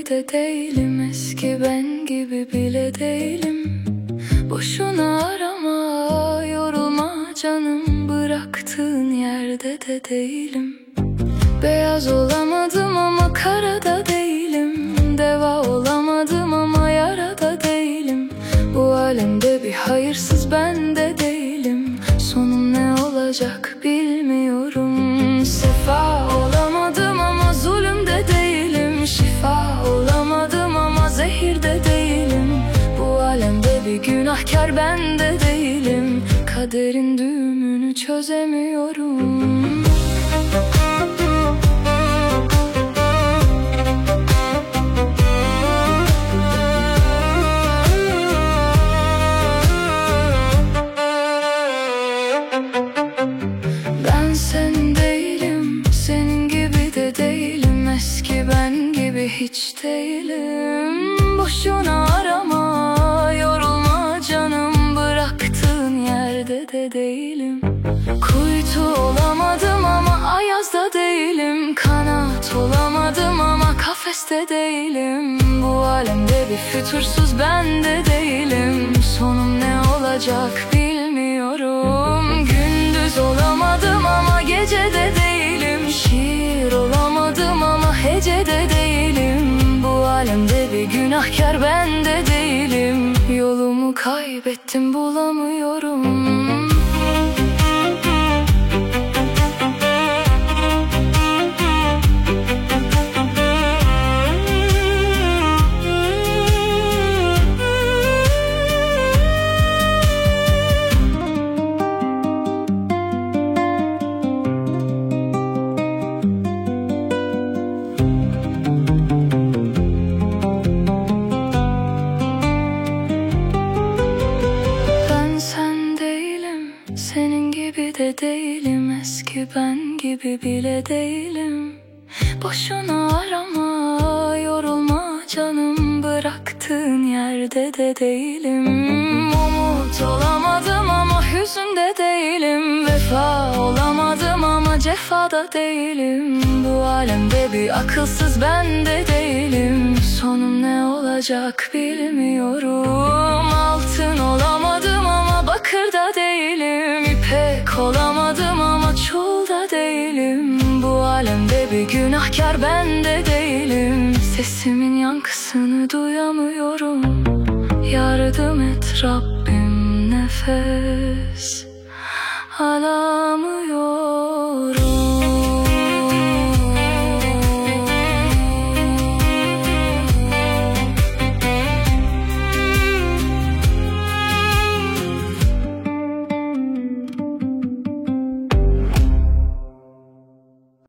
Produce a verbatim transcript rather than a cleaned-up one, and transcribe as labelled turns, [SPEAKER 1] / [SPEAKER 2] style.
[SPEAKER 1] gibi de değilim, eski ben gibi bile değilim. Boşuna arama, yorulma canım, bıraktığın yerde de değilim. Beyaz olamadım ama kara da değilim, deva olamadım ama yara da değilim. Bu alemde bir hayırsız ben de değilim, sonum ne olacak bilmiyorum. Sefa olamadım ama zulüm de değilim, şifa olamadım ama zehir de değilim. Bu alemde bir günahkar ben de değilim, kaderin düğümünü çözemiyorum. Ben sen değilim, senin gibi de değilim, eski ben gibi hiç değilim. Boşuna arama, yorulma canım, bıraktığın yerde de değilim. Kuytu olamadım ama ayazda değilim, kanat olamadım ama kafeste değilim. Bu alemde bir fütursuz ben de değilim, sonum ne olacak bilmiyorum. Gündüz olamadım ama gece de değilim, şiir olamadım ama hece de değilim. Bu alemde bir günahkar ben de değilim, yolumu kaybettim bulamıyorum. Senin gibi de değilim, eski ben gibi bile değilim. Boşuna arama, yorulma canım, bıraktığın yerde de değilim. Umut olamadım ama hüzün de değilim, vefa olamadım ama cefada değilim. Bu alemde bir akılsız ben de değilim, sonum ne olacak bilmiyorum. Altın olamadım ama bakır da değilim, İpek olamadım ama çul da değilim. Bu alemde bir günahkar ben de değilim, sesimin yankısını duyamıyorum. Yardım et Rabbim, nefes alamıyorum.